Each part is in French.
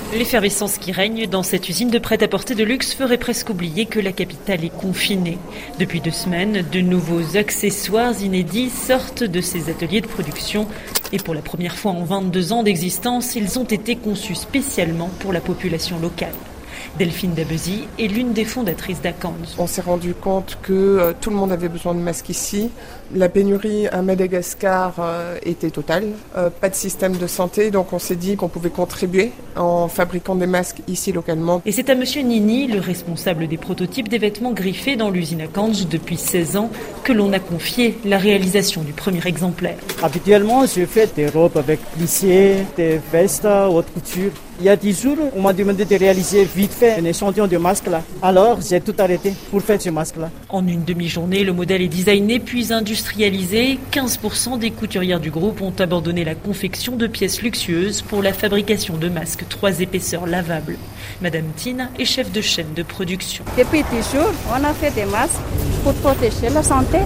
L'effervescence qui règne dans cette usine de prêt-à-porter de luxe ferait presque oublier que la capitale est confinée. Depuis 2 semaines, de nouveaux accessoires inédits sortent de ces ateliers de production. Et pour la première fois en 22 ans d'existence, ils ont été conçus spécialement pour la population locale. Delphine Dabezy est l'une des fondatrices d'Akand. On s'est rendu compte que tout le monde avait besoin de masques ici. La pénurie à Madagascar était totale. Pas de système de santé, donc on s'est dit qu'on pouvait contribuer en fabriquant des masques ici localement. Et c'est à monsieur Nini, le responsable des prototypes des vêtements griffés dans l'usine Akand depuis 16 ans, que l'on a confié la réalisation du premier exemplaire. Habituellement, je fais des robes avec plissé, des vestes haute couture. Il y a 10 jours, on m'a demandé de réaliser vite fait un échantillon de masque là. Alors, j'ai tout arrêté pour faire ce masque là. En une demi-journée, le modèle est designé puis industrialisé. 15% des couturières du groupe ont abandonné la confection de pièces luxueuses pour la fabrication de masques 3 épaisseurs lavables. Madame Tina est chef de chaîne de production. Depuis toujours, on a fait des masques pour protéger la santé.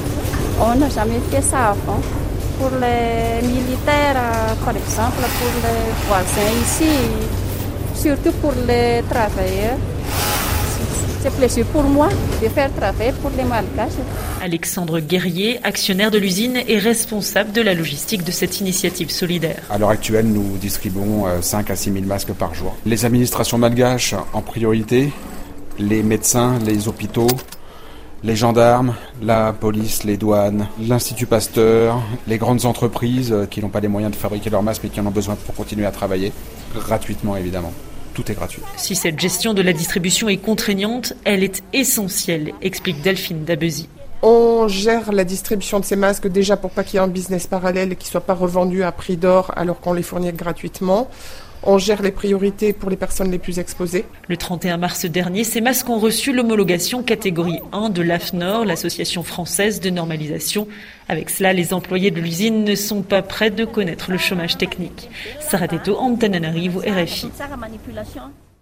On n'a jamais fait ça avant. Pour les militaires, par exemple, pour les voisins ici, surtout pour les travailleurs. C'est plaisir pour moi de faire travailler pour les Malgaches. Alexandre Guerrier, actionnaire de l'usine et responsable de la logistique de cette initiative solidaire. À l'heure actuelle, nous distribuons 5 à 6 000 masques par jour. Les administrations malgaches en priorité, les médecins, les hôpitaux, les gendarmes, la police, les douanes, l'Institut Pasteur, les grandes entreprises qui n'ont pas les moyens de fabriquer leurs masques mais qui en ont besoin pour continuer à travailler, gratuitement évidemment. Tout est gratuit. Si cette gestion de la distribution est contraignante, elle est essentielle, explique Delphine Dabezy. On gère la distribution de ces masques déjà pour pas qu'il y ait un business parallèle et qu'ils ne soient pas revendus à prix d'or alors qu'on les fournit gratuitement. On gère les priorités pour les personnes les plus exposées. Le 31 mars dernier, ces masques ont reçu l'homologation catégorie 1 de l'AFNOR, l'association française de normalisation. Avec cela, les employés de l'usine ne sont pas prêts de connaître le chômage technique. Sarah Teto, Antananarivo, RFI.